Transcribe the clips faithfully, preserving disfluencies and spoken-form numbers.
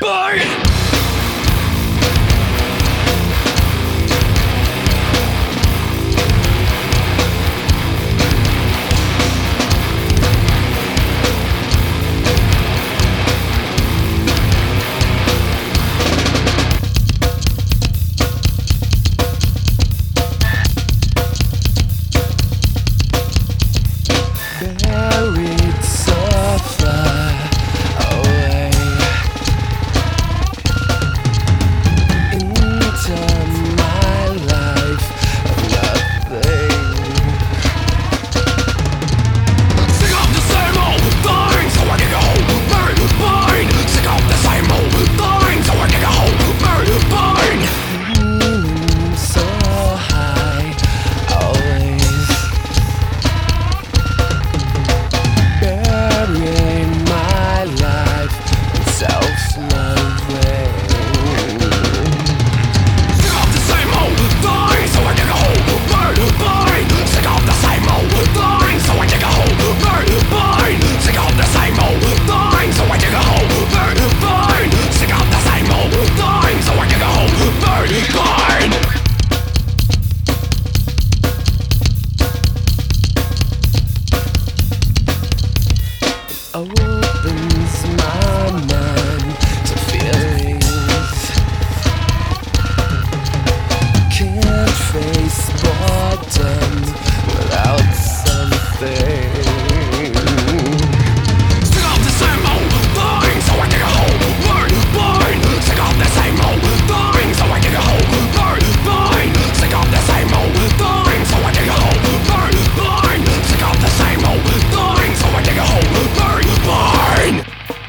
burn. Buried so far away into my life of nothing. Sick of the same old thing, so I can go burn, burn. Sick of the same old thing, so I can go burn, burn. Aiming so high, always burying my life in self-loathing. Sick of the same old thing, so I can go burn, burn. Sick of the same old thing, so I can go burn, burn. Sick of the same old thing, so I can go burn, burn. Sick of the same old thing, so I can go burn, burn. Opens my mind to feelings. Can't face boredom without something. Sick of the same old thing, so I can go burn, burn. Sick of the same old thing, so I can go burn, burn. Sick of the same old thing, so I can go burn, burn. Sick of the same old thing, so I can go burn, burn.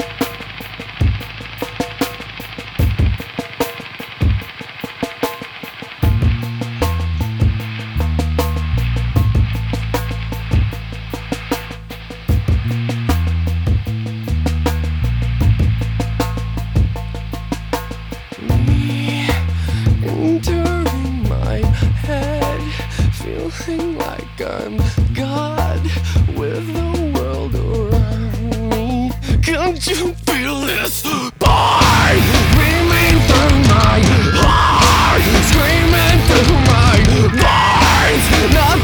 Me entering my head, feeling like I'm God with the world around me. Can't you feel this burn? Screaming through my heart, screaming through my veins.